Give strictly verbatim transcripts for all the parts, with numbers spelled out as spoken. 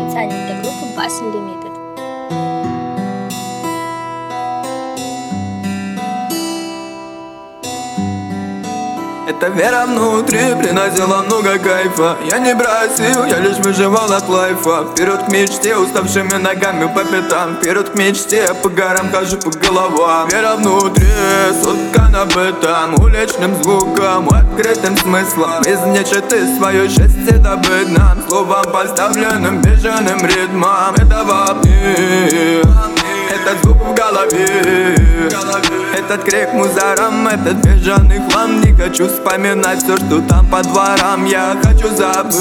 Специально для группы Bass Unlimited. Эта вера внутри приносила много кайфа. Я не бросил, я лишь выживал от лайфа. Вперед к мечте, уставшими ногами по пятам. Вперед к мечте, по горам хожу по головам. Вера внутри, соткана бытом, уличным звуком, открытым смыслом. Из нечиты свое счастье добыть нам, словом поставленным бежаным ритмом. Это вопни, этот звук в голове, этот крик мусором, этот бежаный хлам. Не хочу вспоминать все, что там по дворам. Я хочу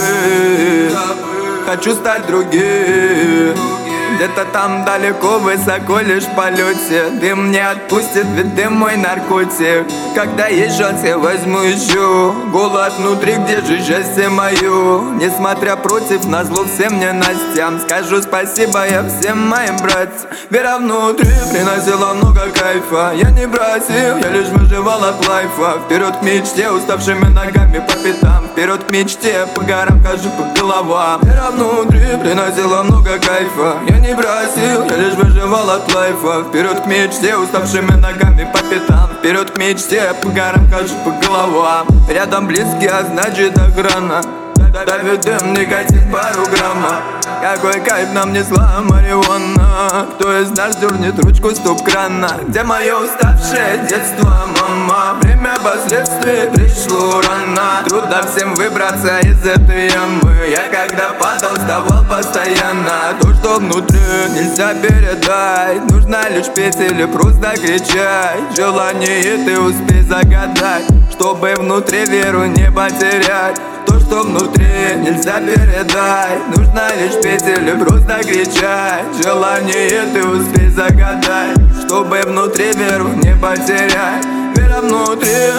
забыть, хочу стать другим. Где-то там далеко, высоко, лишь в полете. Дым не отпустит, ведь дым мой наркотик. Когда есть шанс, я возьму еще. Голод внутри, где же счастье мое? Несмотря против, назло всем ненастьям, скажу спасибо я всем моим братьям. Вера внутри приносила много кайфа. Я не бросил, я лишь выживал от лайфа. Вперед к мечте, уставшими ногами по пятам. Вперед к мечте, по горам хожу по головам. Вера внутри приносила много кайфа. Я не бросил, я лишь выживал от лайфа. Вперед к мечте, уставшими ногами по пятам. Вперед к мечте, по горам хожу по головам. Рядом близкие, а значит охрана. Давит дым, никотин пару грамма. Какой кайф нам несла марихуана. Кто из нас дернет ручку стоп-крана? Где мое уставшее детство, мама? Время последствий пришло рано. Трудно всем выбраться из этой ямы. Я когда падал, вставал постоянно. То, что внутри, нельзя передать. Нужно лишь петь или просто кричать. Желание ты успей загадать, чтобы внутри веру не потерять. То, что внутри, нельзя передать. Нужно лишь петь или просто кричать. Желание ты успей загадать, чтобы внутри веру не потерять. Вера внутри,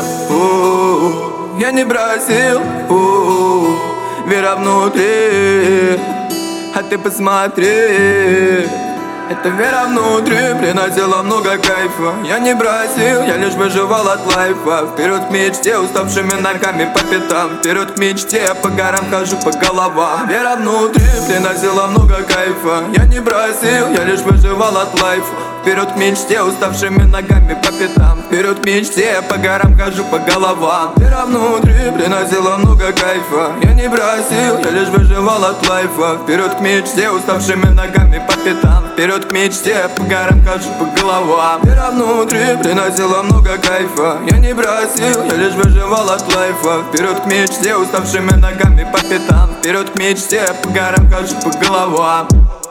у-у-у. Я не бросил, у-у-у. Вера внутри, а ты посмотри. Эта вера внутри приносила много кайфа. Я не бросил, я лишь выживал от лайфа. Вперед к мечте, уставшими ногами по пятам. Вперед к мечте, по горам хожу по головам. Вера внутри приносила много кайфа. Я не бросил, я лишь выживал от лайфа. Вперед к мечте, уставшими ногами по пятам. Вперед к мечте, по горам хожу по головам. Вера внутри приносила много кайфа. Я не бросил, я лишь выживал от лайфа. Вперед к мечте, уставшими ногами по пятам. Вперед к мечте, по горам хожу по головам. Вера внутри приносила много кайфа. Я не бросил, я лишь выживал от лайфа. Вперед к мечте, уставшими ногами по пятам. Вперед к мечте, по горам хожу по головам.